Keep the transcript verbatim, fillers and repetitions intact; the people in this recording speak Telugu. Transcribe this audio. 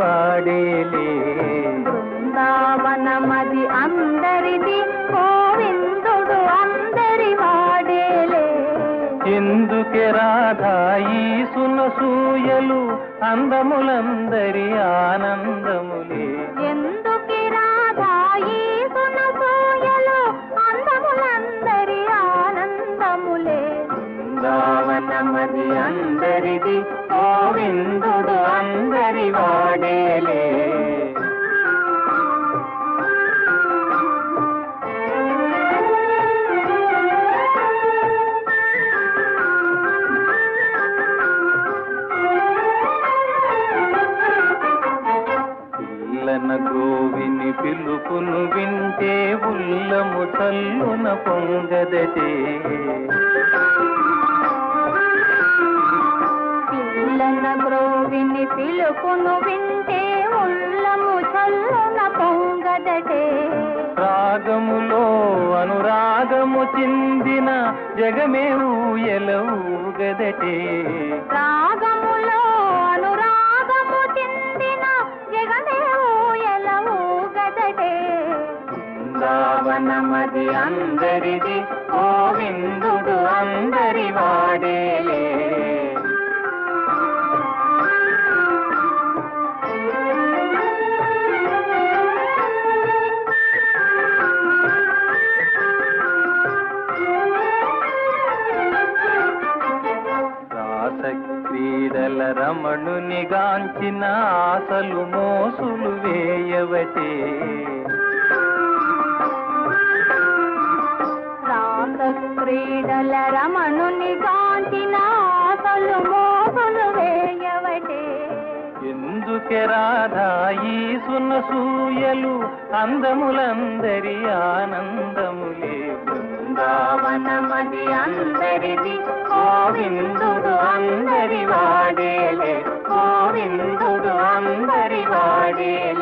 వాడేలే. బృందావనమది అందరిది, గోవిందుడు అందరి వాడేలే. ఎందుకే రాధా ఈ సునసూయలు, అందములందరి ఆనందములే. ఎందుకి రాధా ఈ సునసూయలు, అందములందరి ఆనందములే. బృందావనమది అందరిది, గోవిందుడు అందరి వాడేలే. పిల్లన గోవిని పిలుపును వింటే ఉల్లము చల్లున పొంగదటే. పిల్లన గ్రోవిని పిలుపును వింటే ఉల్లము చల్లున పొంగదటే. రాగములో అనురాగము చిందిన జగమే ఊయల ఊగదటే. రాగములో అనురాగము చిందిన జగమే ఊయల ఊగదటే. బృందావనమది అందరిది, గోవిందుడు అందరి వాడేలే. క్రీడల రమణుని గాంచిన ఆశలు మోసులు వేయవటే. రాస క్రీడల రమణుని గాంచిన ఆశలు మోసులు వేయవటే. ఎందుకే రాధా ఈ సునసూయలు, అందములందరి ఆనందములే. బృందావనమది అందరిది, గోవిందుడు అందరి వాడేలే. గోవిందుడు అందరి వాడేలే.